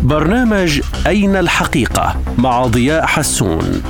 برنامج أين الحقيقة مع ضياء حسون.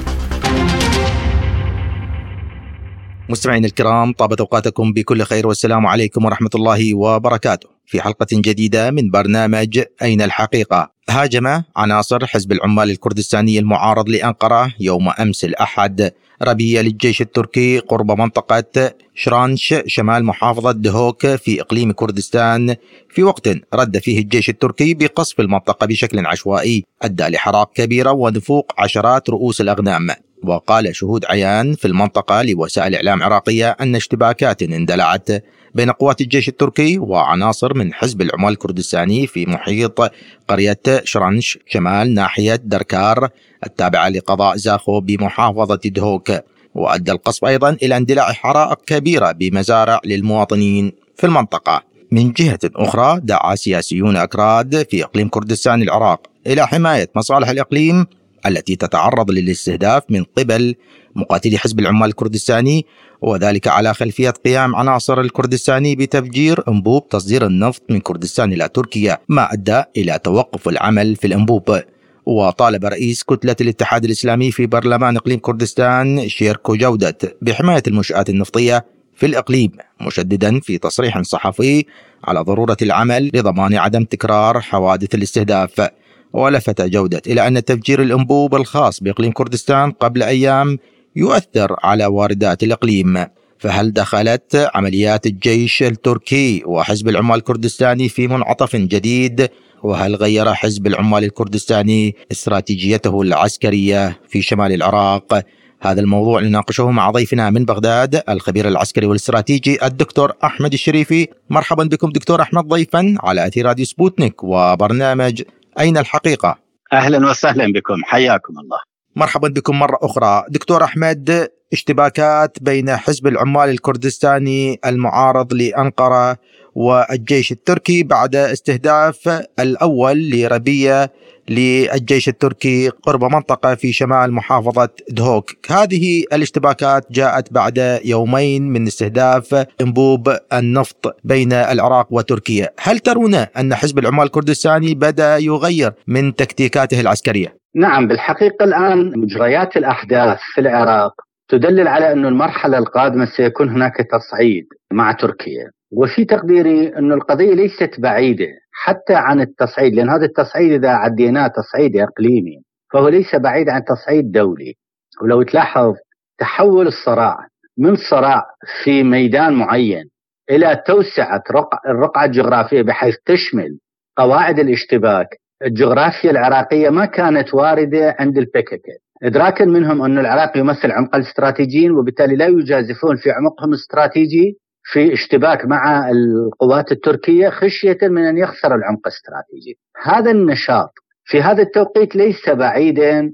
مستمعين الكرام، طابت أوقاتكم بكل خير والسلام عليكم ورحمة الله وبركاته. في حلقة جديدة من برنامج أين الحقيقة. هاجم عناصر حزب العمال الكردستاني المعارض لأنقرة يوم أمس الأحد ربية للجيش التركي قرب منطقة شرانش شمال محافظة دهوك في إقليم كردستان، في وقت رد فيه الجيش التركي بقصف المنطقة بشكل عشوائي أدى لحرائق كبيرة ونفوق عشرات رؤوس الأغنام. وقال شهود عيان في المنطقة لوسائل إعلام عراقية أن اشتباكات اندلعت بين قوات الجيش التركي وعناصر من حزب العمال الكردستاني في محيط قرية شرانش شمال ناحية دركار التابعة لقضاء زاخو بمحافظة دهوك. وأدى القصف أيضا إلى اندلاع حرائق كبيرة بمزارع للمواطنين في المنطقة. من جهة أخرى، دعا سياسيون أكراد في إقليم كردستان العراق إلى حماية مصالح الإقليم التي تتعرض للاستهداف من قبل مقاتلي حزب العمال الكردستاني، وذلك على خلفية قيام عناصر الكردستاني بتفجير أنبوب تصدير النفط من كردستان إلى تركيا، ما أدى إلى توقف العمل في الأنبوب. وطالب رئيس كتلة الاتحاد الإسلامي في برلمان إقليم كردستان شيركو جودت بحماية المنشآت النفطية في الإقليم، مشددا في تصريح صحفي على ضرورة العمل لضمان عدم تكرار حوادث الاستهداف. ولفت جودة إلى أن تفجير الأنبوب الخاص بإقليم كردستان قبل أيام يؤثر على واردات الإقليم. فهل دخلت عمليات الجيش التركي وحزب العمال الكردستاني في منعطف جديد؟ وهل غير حزب العمال الكردستاني استراتيجيته العسكرية في شمال العراق؟ هذا الموضوع نناقشه مع ضيفنا من بغداد الخبير العسكري والاستراتيجي الدكتور أحمد الشريفي. مرحبا بكم دكتور أحمد ضيفا على أثير راديو سبوتنيك وبرنامج أين الحقيقة. أهلا وسهلا بكم، حياكم الله. مرحبا بكم مرة أخرى. دكتور أحمد، اشتباكات بين حزب العمال الكردستاني المعارض لأنقرة والجيش التركي بعد استهداف الأول لربية للجيش التركي قرب منطقة في شمال محافظة دهوك. هذه الاشتباكات جاءت بعد يومين من استهداف أنبوب النفط بين العراق وتركيا. هل ترون أن حزب العمال الكردستاني بدأ يغير من تكتيكاته العسكرية؟ نعم، بالحقيقة الآن مجريات الأحداث في العراق تدلل على أن المرحلة القادمة سيكون هناك تصعيد مع تركيا، وفي تقديري أن القضية ليست بعيدة حتى عن التصعيد، لأن هذا التصعيد إذا عديناه تصعيد إقليمي فهو ليس بعيد عن تصعيد دولي. ولو تلاحظ تحول الصراع من صراع في ميدان معين إلى توسعة الرقعة الجغرافية بحيث تشمل قواعد الاشتباك. الجغرافيا العراقية ما كانت واردة عند البكك، إدراكا منهم أن العراق يمثل عمق الاستراتيجيين، وبالتالي لا يجازفون في عمقهم الاستراتيجي في اشتباك مع القوات التركية خشية من أن يخسر العمق الاستراتيجي. هذا النشاط في هذا التوقيت ليس بعيدا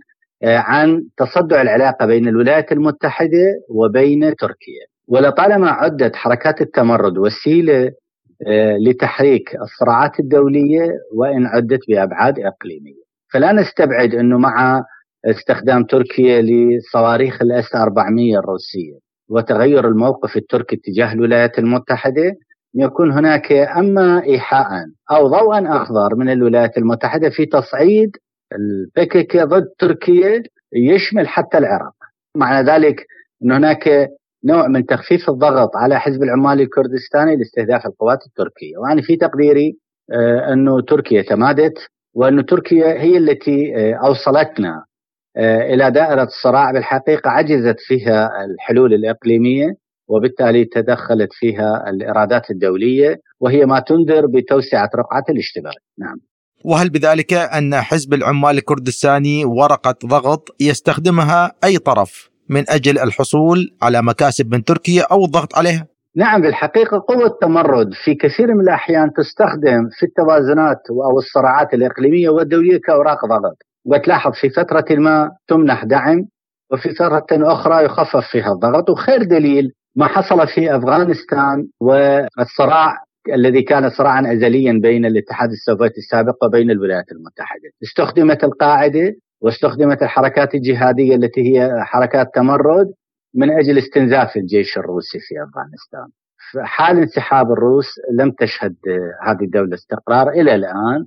عن تصدع العلاقة بين الولايات المتحدة وبين تركيا، ولطالما عدت حركات التمرد وسيلة لتحريك الصراعات الدولية وإن عدت بأبعاد إقليمية. فلا نستبعد أنه مع استخدام تركيا لصواريخ الأس 400 الروسية وتغير الموقف التركي تجاه الولايات المتحدة يكون هناك أما إيحاء أو ضوءا أخضر من الولايات المتحدة في تصعيد البكك ضد تركيا يشمل حتى العراق. معنى ذلك أن هناك نوع من تخفيف الضغط على حزب العمال الكردستاني لاستهداف القوات التركية. وأنا في تقديري أنه تركيا تمادت، وأن تركيا هي التي أوصلتنا إلى دائرة الصراع بالحقيقة عجزت فيها الحلول الإقليمية، وبالتالي تدخلت فيها الإرادات الدولية، وهي ما تنذر بتوسعة رقعة الاشتباك. نعم. وهل بذلك أن حزب العمال الكردستاني ورقة ضغط يستخدمها أي طرف من أجل الحصول على مكاسب من تركيا أو الضغط عليها؟ نعم، بالحقيقة قوة التمرد في كثير من الأحيان تستخدم في التوازنات أو الصراعات الإقليمية والدولية كأوراق ضغط، وتلاحظ في فترة ما تمنح دعم وفي فترة أخرى يخفف فيها الضغط. وخير دليل ما حصل في أفغانستان والصراع الذي كان صراعا أزليا بين الاتحاد السوفيتي السابق وبين الولايات المتحدة. استخدمت القاعدة واستخدمت الحركات الجهادية التي هي حركات تمرد من أجل استنزاف الجيش الروسي في أفغانستان. حال انسحاب الروس لم تشهد هذه الدولة استقرار إلى الآن،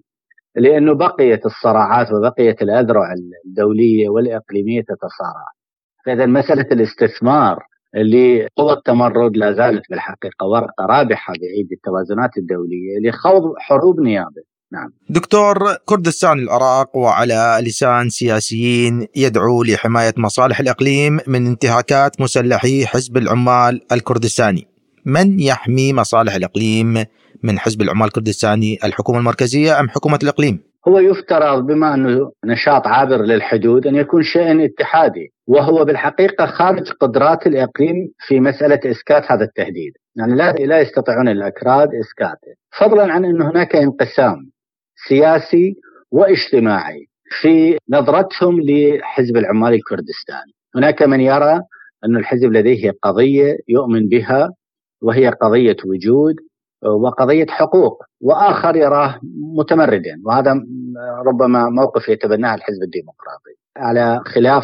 لأنه بقيت الصراعات وبقيت الأذرع الدولية والإقليمية تتصارع. فإذا مسألة الاستثمار لقوى التمرد لا زالت بالحقيقة ورقة رابحة بعيد التوازنات الدولية لخوض حروب نيابة. نعم دكتور، كردستان العراق وعلى لسان سياسيين يدعو لحماية مصالح الإقليم من انتهاكات مسلحي حزب العمال الكردستاني. من يحمي مصالح الإقليم من حزب العمال الكردستاني، الحكومة المركزية أم حكومة الإقليم؟ هو يفترض بما أنه نشاط عابر للحدود أن يكون شيء اتحادي، وهو بالحقيقة خارج قدرات الإقليم في مسألة إسكات هذا التهديد. يعني لا يستطيعون الأكراد إسكاته، فضلا عن أن هناك انقسام سياسي واجتماعي في نظرتهم لحزب العمال الكردستاني. هناك من يرى أن الحزب لديه قضية يؤمن بها وهي قضية وجود وقضية حقوق، وآخر يراه متمردا، وهذا ربما موقف يتبناه الحزب الديمقراطي على خلاف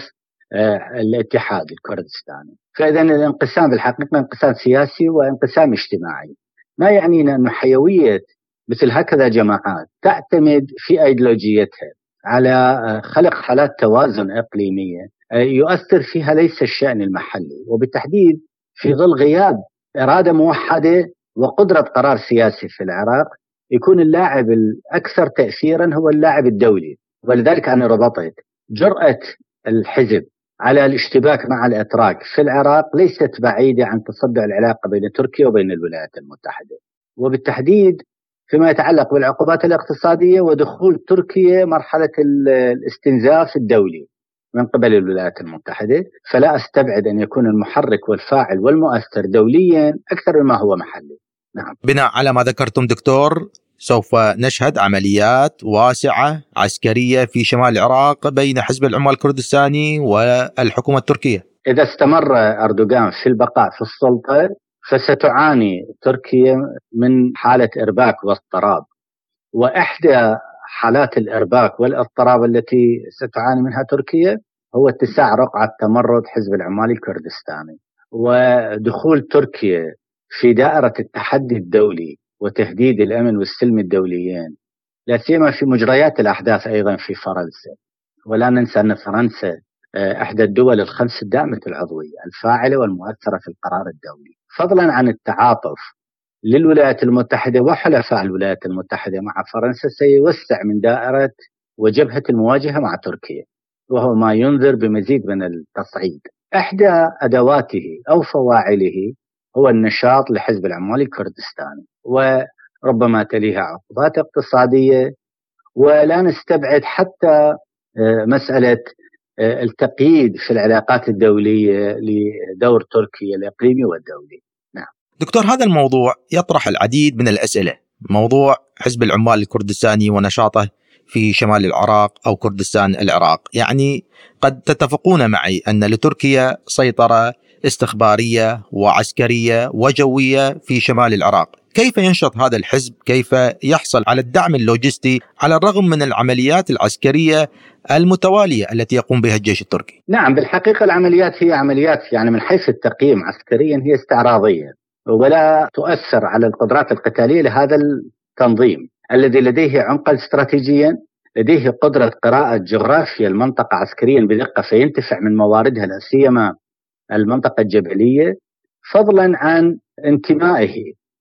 الاتحاد الكردستاني. فإذا الانقسام بالحقيقة انقسام سياسي وانقسام اجتماعي. ما يعنينا أن حيوية مثل هكذا جماعات تعتمد في أيديولوجيتها على خلق حالات توازن إقليمية يؤثر فيها ليس الشأن المحلي، وبالتحديد في ظل غياب إرادة موحدة وقدرة قرار سياسي في العراق، يكون اللاعب الأكثر تأثيرا هو اللاعب الدولي. ولذلك أنا ربطت جرأة الحزب على الاشتباك مع الأتراك في العراق ليست بعيدة عن تصدع العلاقة بين تركيا وبين الولايات المتحدة، وبالتحديد فيما يتعلق بالعقوبات الاقتصادية ودخول تركيا مرحلة الاستنزاف الدولي من قبل الولايات المتحدة. فلا أستبعد أن يكون المحرك والفاعل والمؤثر دوليا أكثر مما هو محلي. نعم. بناء على ما ذكرتم دكتور، سوف نشهد عمليات واسعة عسكرية في شمال العراق بين حزب العمال الكردستاني والحكومة التركية. إذا استمر أردوغان في البقاء في السلطة فستعاني تركيا من حالة إرباك واضطراب، وإحدى حالات الإرباك والاضطراب التي ستعاني منها تركيا هو اتساع رقعة تمرد حزب العمال الكردستاني، ودخول تركيا في دائرة التحدي الدولي وتهديد الأمن والسلم الدوليين، لا سيما في مجريات الأحداث أيضا في فرنسا. ولا ننسى أن فرنسا إحدى الدول الخمس الدائمة العضوية الفاعلة والمؤثرة في القرار الدولي، فضلا عن التعاطف للولايات المتحدة وحلفاء الولايات المتحدة مع فرنسا سيوسع من دائرة وجبهة المواجهة مع تركيا، وهو ما ينذر بمزيد من التصعيد. إحدى أدواته أو فواعله هو النشاط لحزب العمال الكردستاني، وربما تليها عقوبات اقتصادية، ولا نستبعد حتى مسألة التقييد في العلاقات الدولية لدور تركيا الإقليمي والدولي. نعم. دكتور، هذا الموضوع يطرح العديد من الأسئلة، موضوع حزب العمال الكردستاني ونشاطه في شمال العراق أو كردستان العراق. يعني قد تتفقون معي أن لتركيا سيطرة استخبارية وعسكرية وجوية في شمال العراق. كيف ينشط هذا الحزب؟ كيف يحصل على الدعم اللوجستي على الرغم من العمليات العسكرية المتوالية التي يقوم بها الجيش التركي؟ نعم، بالحقيقة العمليات هي عمليات يعني من حيث التقييم عسكريا هي استعراضية، ولا تؤثر على القدرات القتالية لهذا التنظيم الذي لديه عمقا استراتيجيا، لديه قدرة قراءة جغرافيا المنطقة عسكريا بدقة فينتفع من مواردها لا سيما المنطقة الجبلية، فضلا عن انتمائه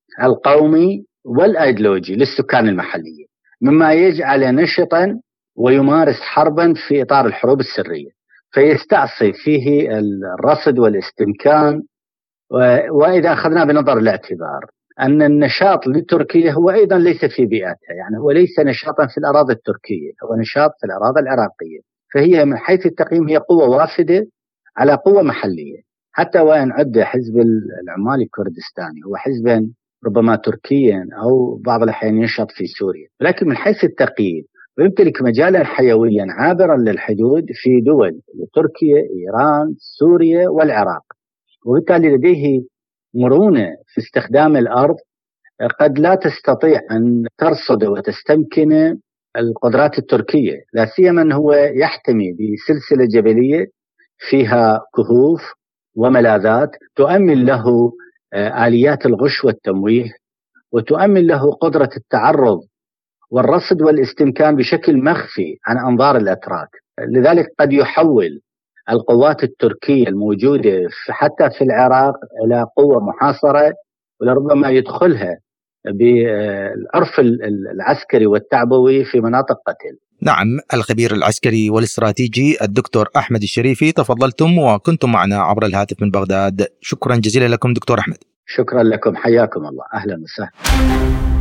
القومي والأيديولوجي للسكان المحليين، مما يجعل نشطا ويمارس حربا في إطار الحروب السرية، فيستعصي فيه الرصد والاستمكان. وإذا أخذنا بنظر الاعتبار أن النشاط لتركيا هو أيضا ليس في بيئتها، يعني هو ليس نشاطا في الأراضي التركية، هو نشاط في الأراضي العراقية، فهي من حيث التقييم هي قوة وافدة على قوة محلية. حتى وإن عد حزب العمال الكردستاني هو حزبا ربما تركيا أو بعض الأحيان ينشط في سوريا، لكن من حيث التقييم ويمتلك مجالا حيويا عابرا للحدود في دول تركيا، إيران، سوريا والعراق، وبالتالي لديه مرونة في استخدام الأرض قد لا تستطيع أن ترصد وتستمكن القدرات التركية، لا سيما أنه هو يحتمي بسلسلة جبلية فيها كهوف وملاذات تؤمن له آليات الغش والتمويه، وتؤمن له قدرة التعرض والرصد والاستمكان بشكل مخفي عن أنظار الأتراك. لذلك قد يحول القوات التركية الموجودة حتى في العراق إلى قوة محاصرة، ولربما يدخلها بالعرف العسكري والتعبوي في مناطق قتل. نعم، الخبير العسكري والاستراتيجي الدكتور أحمد الشريفي، تفضلتم وكنتم معنا عبر الهاتف من بغداد. شكرا جزيلا لكم دكتور أحمد. شكرا لكم، حياكم الله، أهلا وسهلا.